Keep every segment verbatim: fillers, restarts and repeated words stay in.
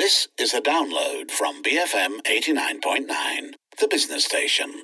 This is a download from B F M eighty-nine point nine, the business station.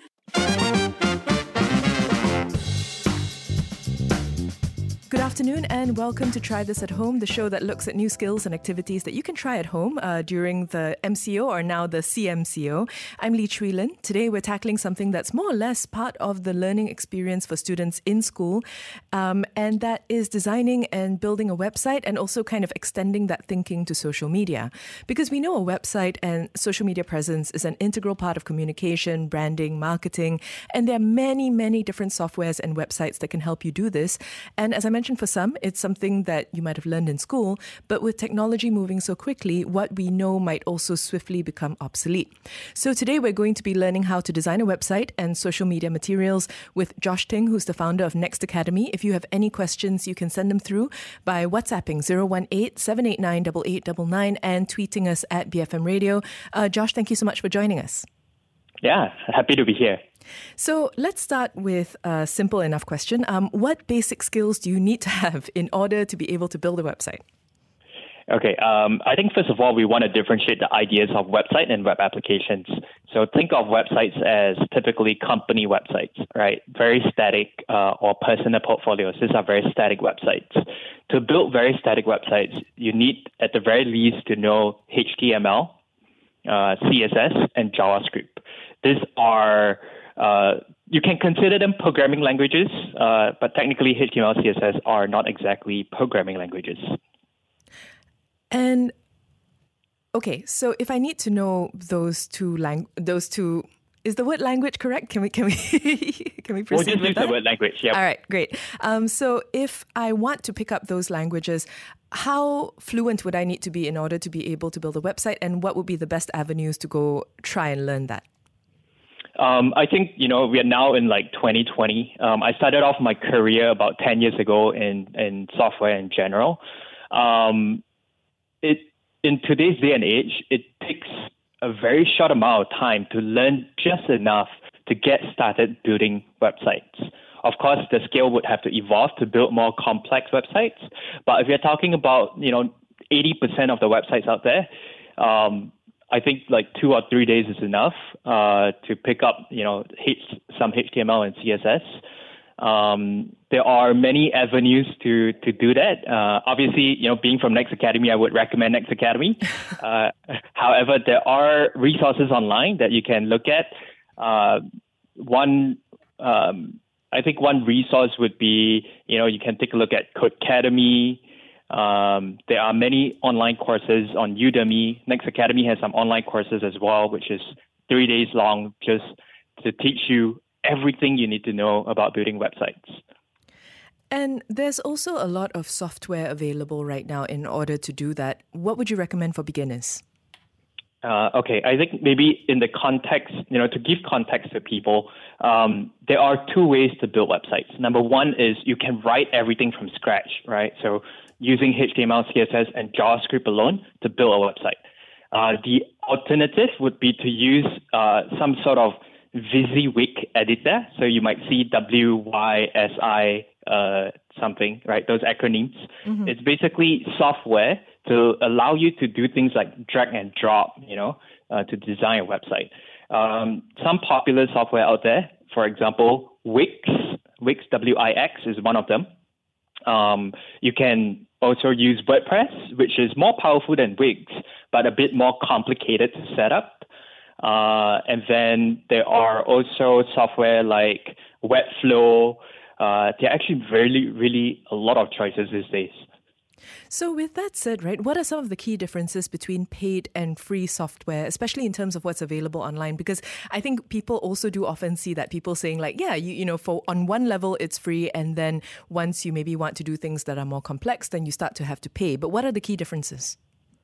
Good afternoon and welcome to Try This at Home, the show that looks at new skills and activities that you can try at home uh, during the M C O or now the C M C O. I'm Lee Chui Lin. Today we're tackling something that's more or less part of the learning experience for students in school, um, and that is designing and building a website and also kind of extending that thinking to social media. Because we know a website and social media presence is an integral part of communication, branding, marketing, and there are many, many different softwares and websites that can help you do this. And as I mentioned, for some, it's something that you might have learned in school, but with technology moving so quickly, what we know might also swiftly become obsolete. So today we're going to be learning how to design a website and social media materials with Josh Ting, who's the founder of Next Academy. If you have any questions, you can send them through by WhatsApping zero one eight, seven eight nine, eight eight nine nine and tweeting us at B F M Radio. Uh, Josh, thank you so much for joining us. Yeah, happy to be here. So let's start with a simple enough question. Um, what basic skills do you need to have in order to be able to build a website? Okay, um, I think first of all, we want to differentiate the ideas of website and web applications. So think of websites as typically company websites, right? Very static uh, or personal portfolios. These are very static websites. To build very static websites, you need at the very least to know H T M L, uh, C S S, and JavaScript. These are Uh, you can consider them programming languages, uh, but technically H T M L, C S S are not exactly programming languages. And okay, so if I need to know those two lang- those two, is the word language correct? Can we can we can we proceed we'll just with use that? the word language. Yeah. All right, great. Um, so if I want to pick up those languages, how fluent would I need to be in order to be able to build a website, and what would be the best avenues to go try and learn that? Um, I think, you know, we are now in like twenty twenty. Um, I started off my career about ten years ago in, in software in general. Um, it in today's day and age, it takes a very short amount of time to learn just enough to get started building websites. Of course, the skill would have to evolve to build more complex websites. But if you're talking about, you know, eighty percent of the websites out there, um, I think like two or three days is enough uh, to pick up, you know, H- some H T M L and C S S. Um, there are many avenues to to do that. Uh, obviously, you know, being from Next Academy, I would recommend Next Academy. uh, however, there are resources online that you can look at. Uh, one, um, I think one resource would be, you know, you can take a look at Codecademy. Um, there are many online courses on Udemy. Next Academy has some online courses as well, which is three days long, just to teach you everything you need to know about building websites. And there's also a lot of software available right now in order to do that. What would you recommend for beginners? Uh, okay, I think maybe in the context, you know, to give context to people, um, there are two ways to build websites. Number one is you can write everything from scratch, right? So using H T M L, C S S, and JavaScript alone to build a website. Uh, the alternative would be to use uh, some sort of WYSIWYG editor. So you might see W Y S I uh, something, right? Those acronyms. Mm-hmm. It's basically software to allow you to do things like drag and drop, you know, uh, to design a website. Um, some popular software out there, for example, Wix, Wix, W I X is one of them. Um, you can also use WordPress, which is more powerful than Wix, but a bit more complicated to set up. Uh, and then there are also software like Webflow. Uh, there are actually really, really a lot of choices these days. So with that said, right, what are some of the key differences between paid and free software, especially in terms of what's available online? Because I think people also do often see that people saying like, yeah, you, you know, for on one level it's free, and then once you maybe want to do things that are more complex, then you start to have to pay. But what are the key differences?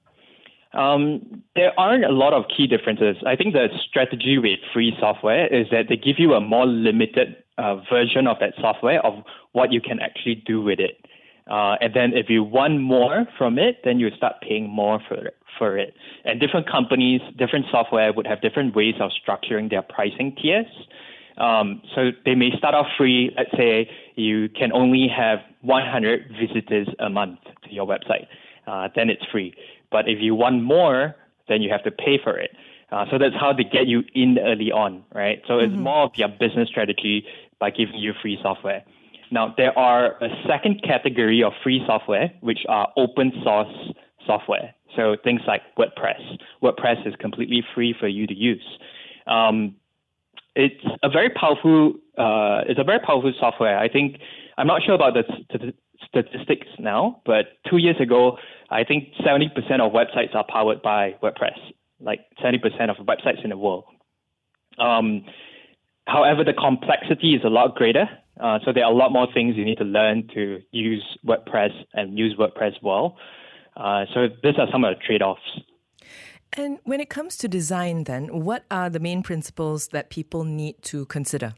Um, there aren't a lot of key differences. I think the strategy with free software is that they give you a more limited uh, version of that software of what you can actually do with it. Uh, and then if you want more from it, then you start paying more for it, for it. And different companies, different software would have different ways of structuring their pricing tiers. Um, so they may start off free. Let's say you can only have one hundred visitors a month to your website. Uh, then it's free. But if you want more, then you have to pay for it. Uh, so that's how they get you in early on, right? So it's mm-hmm. more of their business strategy by giving you free software. Now, there are a second category of free software, which are open source software. So things like WordPress. WordPress is completely free for you to use. Um, it's a very powerful, uh, it's a very powerful software. I think, I'm not sure about the st- statistics now, but two years ago, I think seventy percent of websites are powered by WordPress, like seventy percent of websites in the world. Um, however, the complexity is a lot greater. Uh, so there are a lot more things you need to learn to use WordPress and use WordPress well. Uh, so these are some of the trade-offs. And when it comes to design then, what are the main principles that people need to consider?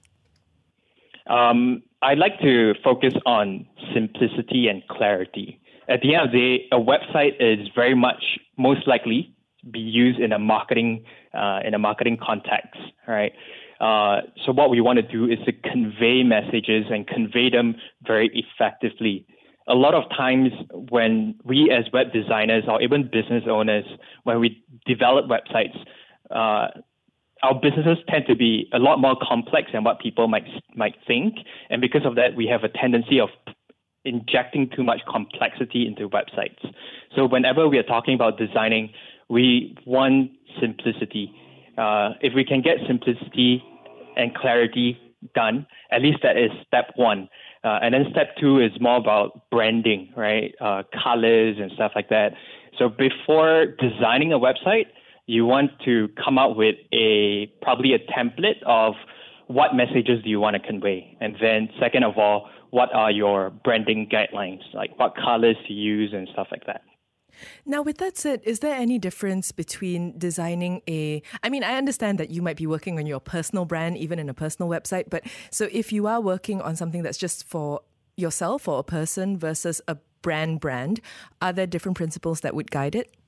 Um, I'd like to focus on simplicity and clarity. At the end of the day, a website is very much most likely be used in a marketing uh, in a marketing context, right? Uh, so what we want to do is to convey messages and convey them very effectively. A lot of times when we as web designers or even business owners, when we develop websites, uh, our businesses tend to be a lot more complex than what people might might think. And because of that, we have a tendency of injecting too much complexity into websites. So whenever we are talking about designing, we want simplicity. Uh, if we can get simplicity and clarity done, at least that is step one. Uh, and then step two is more about branding, right? Uh, colors and stuff like that. So before designing a website, you want to come up with a probably a template of what messages do you want to convey. And then second of all, what are your branding guidelines, like what colors to use and stuff like that. Now, with that said, is there any difference between designing a... I mean, I understand that you might be working on your personal brand, even in a personal website. But so if you are working on something that's just for yourself or a person versus a brand brand, are there different principles that would guide it?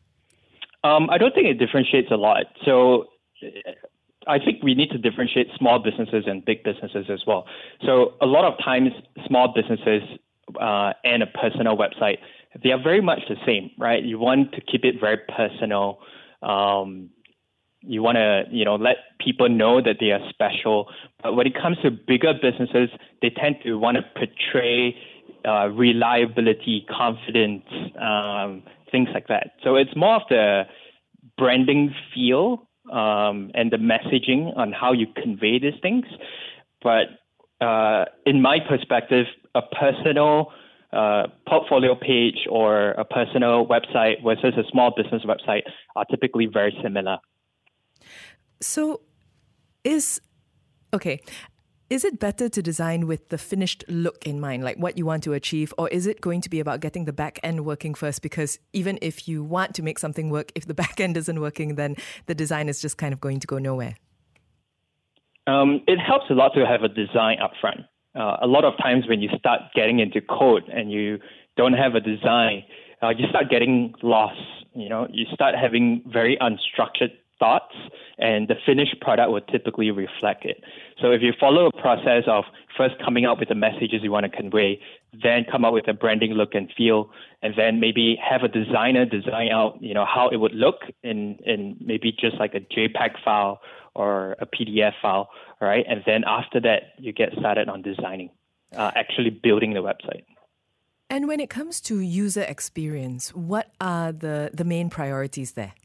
Um, I don't think it differentiates a lot. So I think we need to differentiate small businesses and big businesses as well. So a lot of times, small businesses uh, and a personal website, they are very much the same, right? You want to keep it very personal. Um, you want to, you know, let people know that they are special. But when it comes to bigger businesses, they tend to want to portray uh, reliability, confidence, um, things like that. So it's more of the branding feel um, and the messaging on how you convey these things. But uh, in my perspective, a personal uh, portfolio page or a personal website versus a small business website are typically very similar. So is, okay, is it better to design with the finished look in mind, like what you want to achieve, or is it going to be about getting the back end working first? Because even if you want to make something work, if the back end isn't working, then the design is just kind of going to go nowhere. Um, it helps a lot to have a design up front. Uh, a lot of times when you start getting into code and you don't have a design, uh, you start getting lost. You know, you start having very unstructured thoughts, and the finished product will typically reflect it. So if you follow a process of first coming up with the messages you want to convey, then come up with a branding look and feel, and then maybe have a designer design out, you know, how it would look in, in maybe just like a JPEG file or a P D F file, right? And then after that, you get started on designing, uh, actually building the website. And when it comes to user experience, what are the, the main priorities there?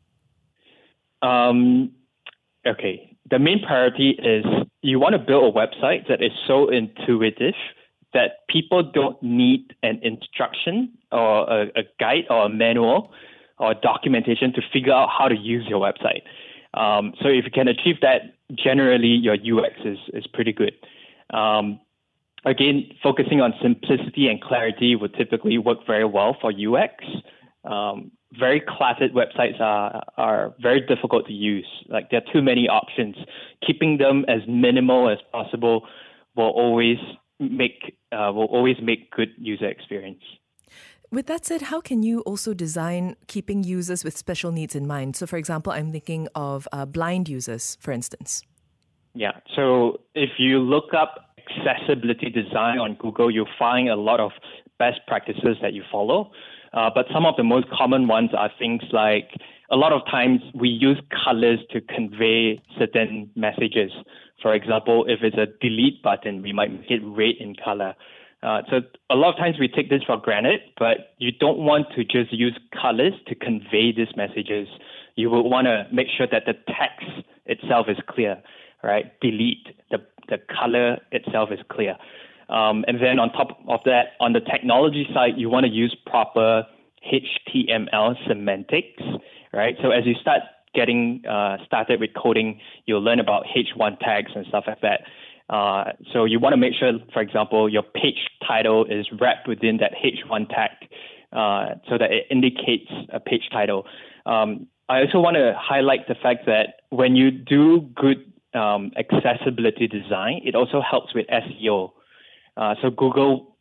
Um, okay, the main priority is you want to build a website that is so intuitive that people don't need an instruction or a, a guide or a manual or documentation to figure out how to use your website. Um, so if you can achieve that, generally your U X is, is pretty good. Um, again, focusing on simplicity and clarity would typically work very well for U X. Um, very cluttered websites are are very difficult to use. Like there are too many options. Keeping them as minimal as possible will always make uh, will always make good user experience. With that said, how can you also design keeping users with special needs in mind? So, for example, I'm thinking of uh, blind users, for instance. Yeah. So if you look up accessibility design on Google, you'll find a lot of best practices that you follow. Uh, but some of the most common ones are things like a lot of times we use colors to convey certain messages. For example, if it's a delete button, we might make it red in color. Uh, so a lot of times we take this for granted, but you don't want to just use colors to convey these messages. You will want to make sure that the text itself is clear, right? Delete, the, the color itself is clear. Um, and then on top of that, on the technology side, you want to use proper H T M L semantics, right? So as you start getting uh, started with coding, you'll learn about H one tags and stuff like that. Uh, so you want to make sure, for example, your page title is wrapped within that H one tag uh, so that it indicates a page title. Um, I also want to highlight the fact that when you do good um, accessibility design, it also helps with S E O. Uh, so Google,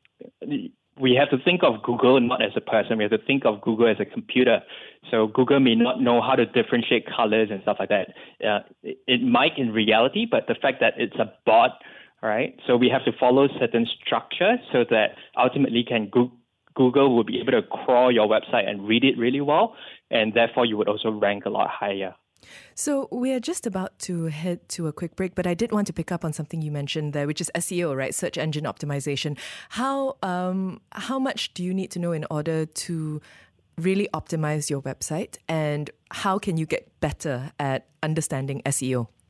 we have to think of Google not as a person. We have to think of Google as a computer. So Google may not know how to differentiate colors and stuff like that. Uh, it, it might in reality, but the fact that it's a bot, right? So we have to follow certain structure so that ultimately can go- Google will be able to crawl your website and read it really well, and therefore you would also rank a lot higher. So we are just about to head to a quick break, but I did want to pick up on something you mentioned there, which is S E O, right? Search engine optimization. How um how much do you need to know in order to really optimize your website, and how can you get better at understanding S E O?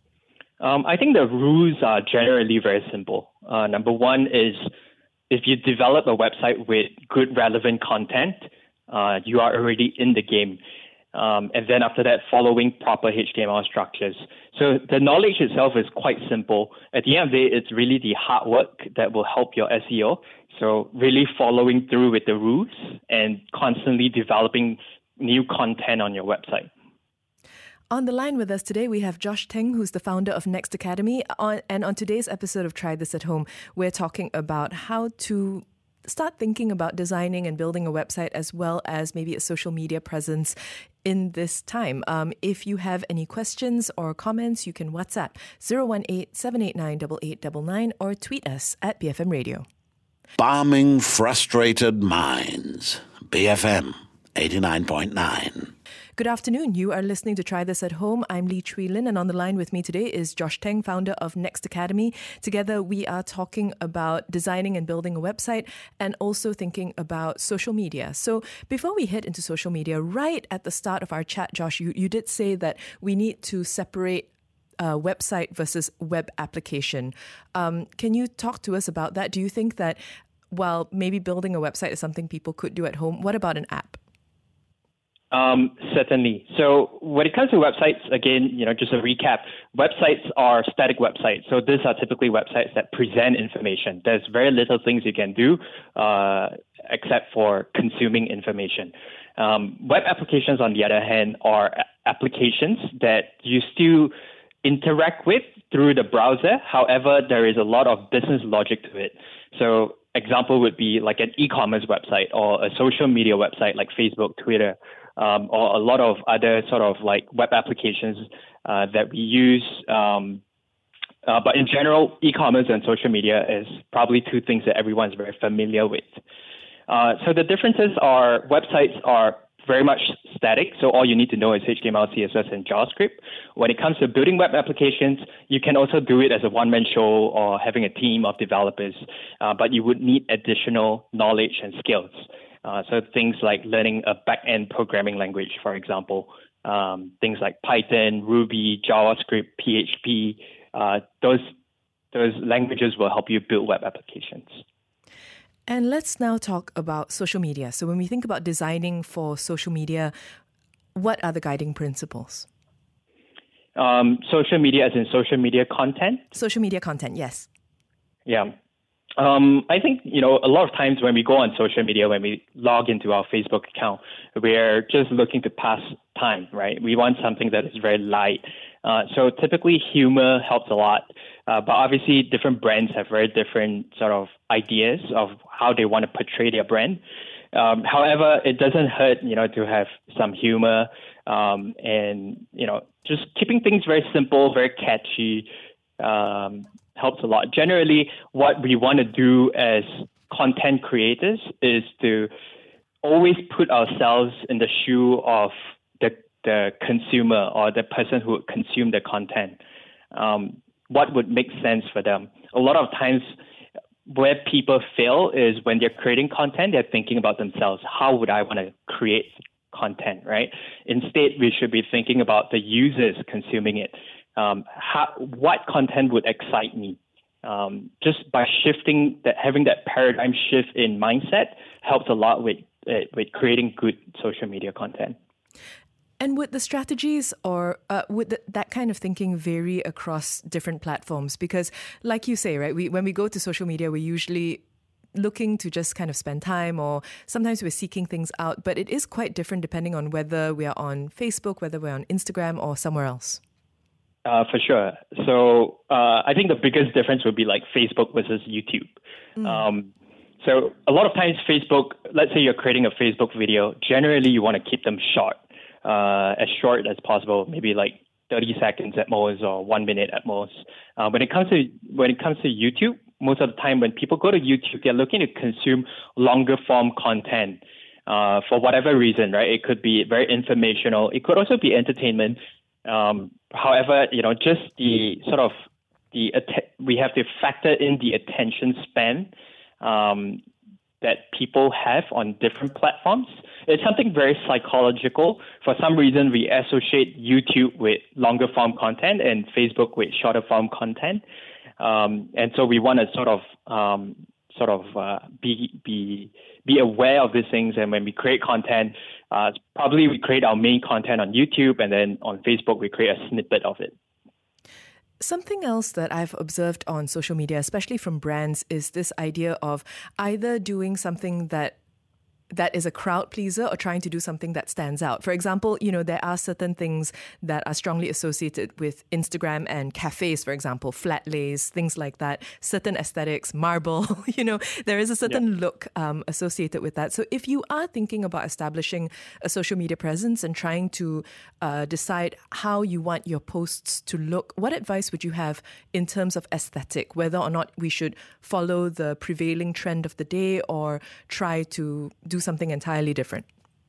Um, I think the rules are generally very simple. Uh, number one is if you develop a website with good relevant content, uh, you are already in the game. Um, and then after that, following proper H T M L structures. So the knowledge itself is quite simple. At the end of the day, it's really the hard work that will help your S E O. So really following through with the rules and constantly developing new content on your website. On the line with us today, we have Josh Teng, who's the founder of Next Academy. On, and on today's episode of Try This at Home, we're talking about how to start thinking about designing and building a website as well as maybe a social media presence in this time. Um, if you have any questions or comments, you can WhatsApp zero one eight, seven eight nine, eight eight nine nine or tweet us at B F M Radio. Balming frustrated minds. B F M eighty-nine point nine. Good afternoon. You are listening to Try This at Home. I'm Lee Chui Lin, and on the line with me today is Josh Teng, founder of Next Academy. Together, we are talking about designing and building a website and also thinking about social media. So before we head into social media, right at the start of our chat, Josh, you, you did say that we need to separate uh, website versus web application. Um, can you talk to us about that? Do you think that while maybe building a website is something people could do at home, what about an app? Um, certainly. So when it comes to websites, again, you know, just a recap, websites are static websites. So these are typically websites that present information. There's very little things you can do uh, except for consuming information. Um, web applications, on the other hand, are applications that you still interact with through the browser. However, there is a lot of business logic to it. So example would be like an e-commerce website or a social media website like Facebook, Twitter, Um, or a lot of other sort of like web applications uh, that we use. Um, uh, but in general, e-commerce and social media is probably two things that everyone's very familiar with. Uh, so the differences are websites are very much static. So all you need to know is H T M L, C S S, and JavaScript. When it comes to building web applications, you can also do it as a one-man show or having a team of developers, uh, but you would need additional knowledge and skills. Uh, so things like learning a back-end programming language, for example, um, things like Python, Ruby, JavaScript, P H P, uh, those those languages will help you build web applications. And let's now talk about social media. So when we think about designing for social media, what are the guiding principles? Um, social media as in social media content? Social media content, yes. Yeah. Um, I think, you know, a lot of times when we go on social media, when we log into our Facebook account, we're just looking to pass time, right? We want something that is very light. Uh, so typically humor helps a lot. Uh, but obviously different brands have very different sort of ideas of how they want to portray their brand. Um, however, it doesn't hurt, you know, to have some humor um, and, you know, just keeping things very simple, very catchy, um, helps a lot. Generally, what we want to do as content creators is to always put ourselves in the shoe of the the consumer or the person who would consume the content. Um, what would make sense for them? A lot of times where people fail is when they're creating content, they're thinking about themselves. How would I want to create content, right? Instead, we should be thinking about the users consuming it. Um, how, what content would excite me? Um, just by shifting that, having that paradigm shift in mindset helps a lot with uh, with creating good social media content. And would the strategies or uh, would the, that kind of thinking vary across different platforms? Because, like you say, right, we when we go to social media, we're usually looking to just kind of spend time, or sometimes we're seeking things out. But it is quite different depending on whether we are on Facebook, whether we're on Instagram, or somewhere else. Uh, for sure. So uh, I think the biggest difference would be like Facebook versus YouTube. Mm. Um, so a lot of times Facebook, let's say you're creating a Facebook video, generally you want to keep them short, uh, as short as possible, maybe like thirty seconds at most or one minute at most. Uh, when it comes to when it comes to YouTube, most of the time when people go to YouTube, they're looking to consume longer form content uh, for whatever reason, right? It could be very informational. It could also be entertainment. Um, however, you know, just the sort of the we have to factor in the attention span um, that people have on different platforms. It's something very psychological. For some reason, we associate YouTube with longer form content and Facebook with shorter form content, um, and so we want to sort of um, sort of uh, be be be aware of these things. And when we create content, uh, probably we create our main content on YouTube, and then on Facebook we create a snippet of it. Something else that I've observed on social media, especially from brands, is this idea of either doing something that that is a crowd pleaser or trying to do something that stands out. For example, you know, there are certain things that are strongly associated with Instagram and cafes, for example, flat lays, things like that, certain aesthetics, marble, you know, there is a certain yeah. look um, associated with that. So if you are thinking about establishing a social media presence and trying to uh, decide how you want your posts to look, what advice would you have in terms of aesthetic, whether or not we should follow the prevailing trend of the day or try to do something entirely different?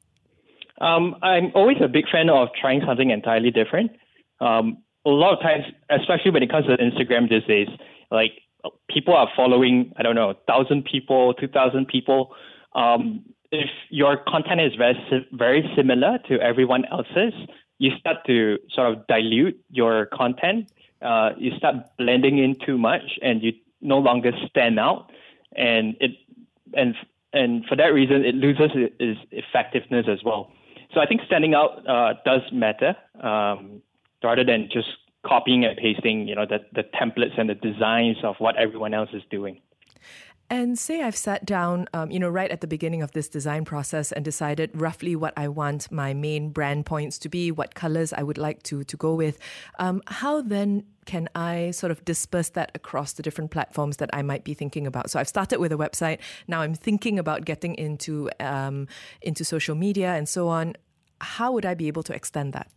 Um, I'm always a big fan of trying something entirely different. Um, a lot of times, especially when it comes to Instagram these days, like people are following, I don't know, one thousand people, two thousand people. Um, if your content is very, very similar to everyone else's, you start to sort of dilute your content. Uh, you start blending in too much, and you no longer stand out. And it and And for that reason, it loses its effectiveness as well. So I think standing out uh, does matter um, rather than just copying and pasting, you know, the, the templates and the designs of what everyone else is doing. And say I've sat down, um, you know, right at the beginning of this design process and decided roughly what I want my main brand points to be, what colors I would like to to go with. Um, how then can I sort of disperse that across the different platforms that I might be thinking about? So I've started with a website. Now I'm thinking about getting into um, into social media and so on. How would I be able to extend that?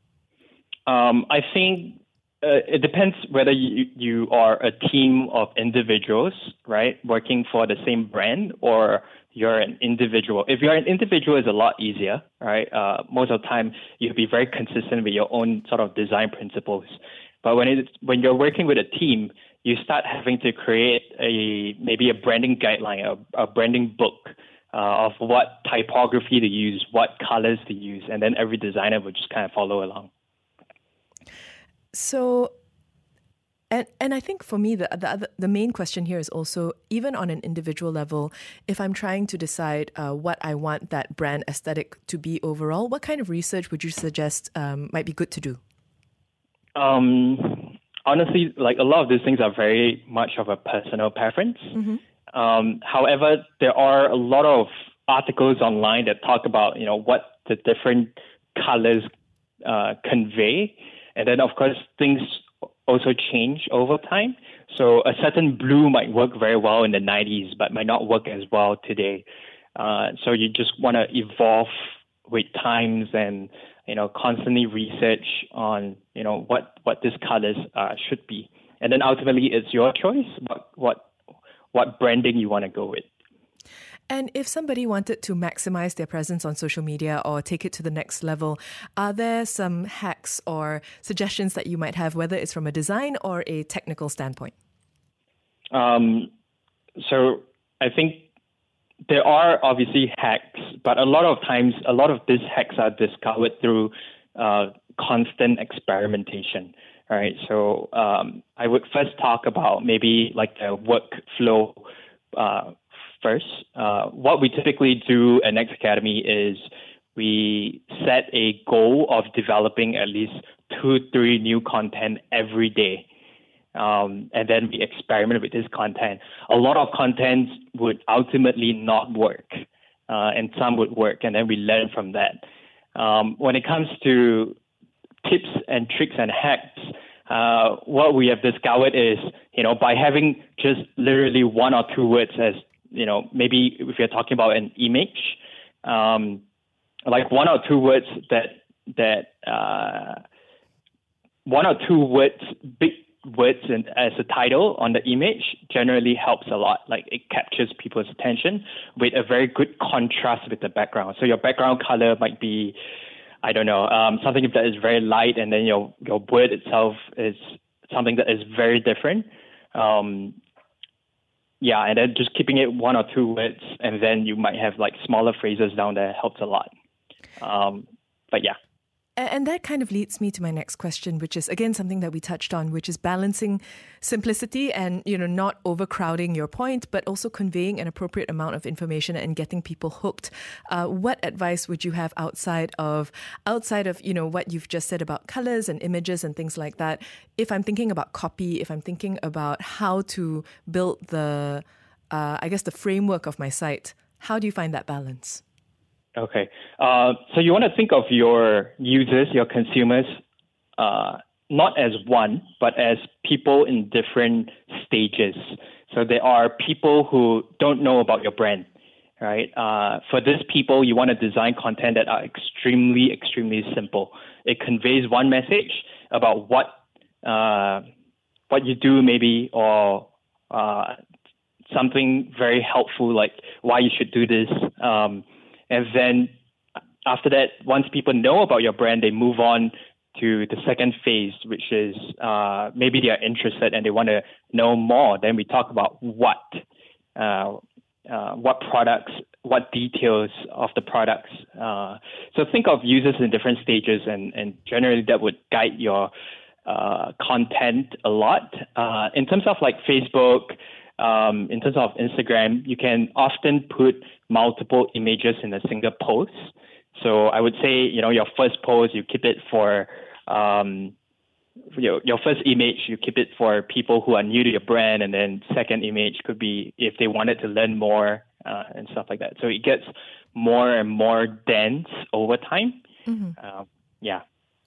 Um, I think uh, it depends whether you, you are a team of individuals, right, working for the same brand, or you're an individual. If you're an individual, it's a lot easier, right? Uh, most of the time, you'll be very consistent with your own sort of design principles. But when it's, when you're working with a team, you start having to create a maybe a branding guideline, a, a branding book uh, of what typography to use, what colors to use, and then every designer would just kind of follow along. So, and and I think for me, the the other, the main question here is also, even on an individual level, if I'm trying to decide uh, what I want that brand aesthetic to be overall, what kind of research would you suggest um, might be good to do? Um, honestly, like a lot of these things are very much of a personal preference. Mm-hmm. Um, however, there are a lot of articles online that talk about, you know, what the different colors uh, convey. And then, of course, things also change over time. So a certain blue might work very well in the nineties, but might not work as well today. Uh, so you just want to evolve with times and, you know, constantly research on, you know, what, what these colors uh, should be. And then ultimately it's your choice, what, what, what branding you want to go with. And if somebody wanted to maximize their presence on social media or take it to the next level, are there some hacks or suggestions that you might have, whether it's from a design or a technical standpoint? Um, so I think there are obviously hacks, but a lot of times, a lot of these hacks are discovered through uh, constant experimentation. All right. So um, I would first talk about maybe like the workflow uh, first. Uh, what we typically do at Next Academy is we set a goal of developing at least two, three new content every day. Um, and then we experiment with this content. A lot of content would ultimately not work, uh, and some would work, and then we learn from that. Um, when it comes to tips and tricks and hacks, uh, what we have discovered is, you know, by having just literally one or two words as, you know, maybe if you're talking about an image, um, like one or two words that, that uh, one or two words, big words in, as a title on the image generally helps a lot. Like it captures people's attention with a very good contrast with the background. So your background color might be, I don't know, um, something that is very light, and then your, your word itself is something that is very different. Um, yeah, and then just keeping it one or two words, and then you might have like smaller phrases down there helps a lot. Um, but yeah. And that kind of leads me to my next question, which is, again, something that we touched on, which is balancing simplicity and, you know, not overcrowding your point, but also conveying an appropriate amount of information and getting people hooked. Uh, what advice would you have outside of, outside of, you know, what you've just said about colors and images and things like that? If I'm thinking about copy, if I'm thinking about how to build the, uh, I guess, the framework of my site, how do you find that balance? Okay. Uh, so you want to think of your users, your consumers, uh, not as one, but as people in different stages. So there are people who don't know about your brand, right? Uh, for these people, you want to design content that are extremely, extremely simple. It conveys one message about what uh, what you do, maybe, or uh, something very helpful, like why you should do this. Um, And then after that, once people know about your brand, they move on to the second phase, which is uh, maybe they are interested and they want to know more. Then we talk about what, uh, uh, what products, what details of the products. Uh, so think of users in different stages, and, and generally that would guide your uh, content a lot. Uh, in terms of like Facebook, Um, in terms of Instagram, you can often put multiple images in a single post. So I would say, you know, your first post, you keep it for um, your, your first image, you keep it for people who are new to your brand. And then second image could be if they wanted to learn more uh, and stuff like that. So it gets more and more dense over time. Mm-hmm. Uh, yeah.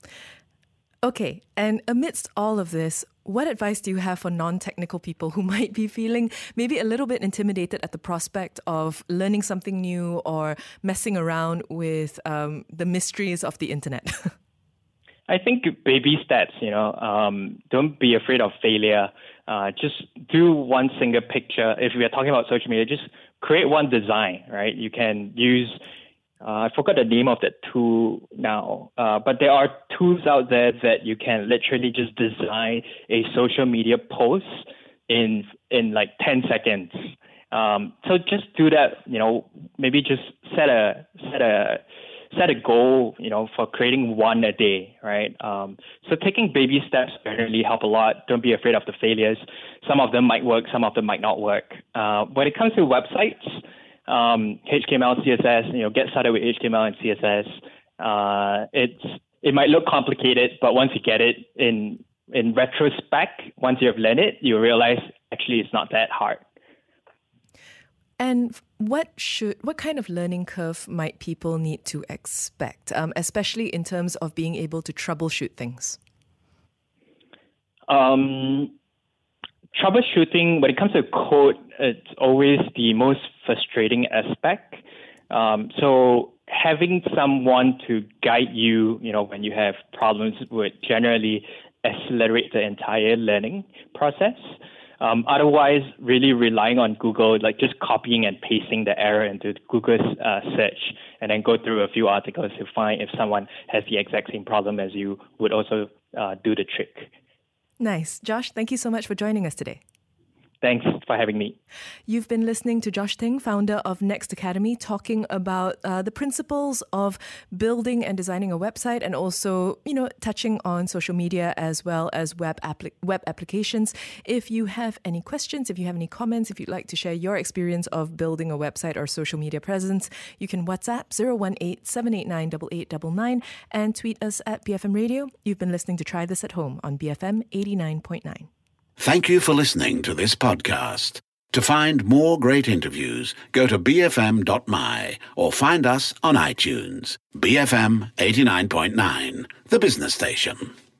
Okay, and amidst all of this, what advice do you have for non-technical people who might be feeling maybe a little bit intimidated at the prospect of learning something new or messing around with um, the mysteries of the internet? I think baby steps, you know, um, don't be afraid of failure. Uh, just do one single picture. If we are talking about social media, just create one design, right? You can use Uh, I forgot the name of that tool now, uh, but there are tools out there that you can literally just design a social media post in in like ten seconds. Um, so just do that. You know, maybe just set a set a set a goal. You know, for creating one a day, right? Um, so taking baby steps generally help a lot. Don't be afraid of the failures. Some of them might work, some of them might not work. Uh, when it comes to websites. Um, H T M L, C S S, you know, get started with H T M L and C S S. Uh, it's it might look complicated, but once you get it in in retrospect, once you have learned it, you realize actually it's not that hard. And what should what kind of learning curve might people need to expect, um, especially in terms of being able to troubleshoot things? Um. Troubleshooting, when it comes to code, it's always the most frustrating aspect. Um, so having someone to guide you, you know, when you have problems would generally accelerate the entire learning process. Um, otherwise, really relying on Google, like just copying and pasting the error into Google's uh, search, and then go through a few articles to find if someone has the exact same problem as you would also uh, do the trick. Nice. Josh, thank you so much for joining us today. Thanks for having me. You've been listening to Josh Ting, founder of Next Academy, talking about uh, the principles of building and designing a website, and also, you know, touching on social media as well as web appli- web applications. If you have any questions, if you have any comments, if you'd like to share your experience of building a website or social media presence, you can WhatsApp zero one eight, seven eight nine, eight eight nine nine and tweet us at B F M Radio. You've been listening to Try This at Home on B F M eighty-nine point nine. Thank you for listening to this podcast. To find more great interviews, go to b f m dot m y or find us on iTunes. B F M eighty-nine point nine, the business station.